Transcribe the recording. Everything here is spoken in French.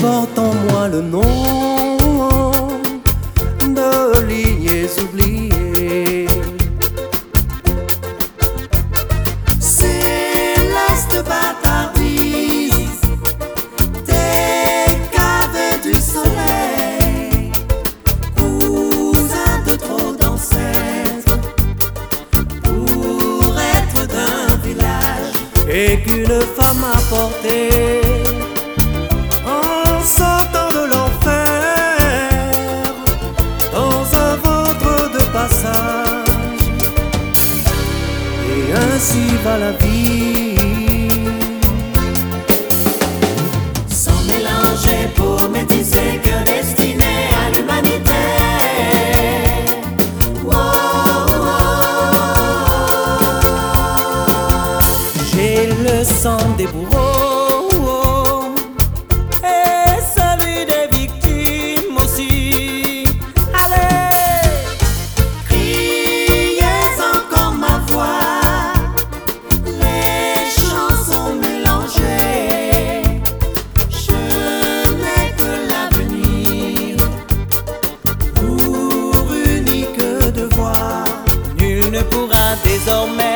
porte en moi le nom de lignées oubliées. Céleste bâtardise des caves du soleil, cousin de trop d'ancêtres pour être d'un village, Et qu'une femme a porté en sortant de l'enfer dans un ventre de passage. Et ainsi va la vie, sans mélanger pour métisser que destinée à l'humanité. j'ai le sang des bourreaux et celui des victimes aussi. Allez, Criez encore ma voix, les chansons mélangées. Je n'ai que l'avenir pour unique devoir, nul ne pourra désormais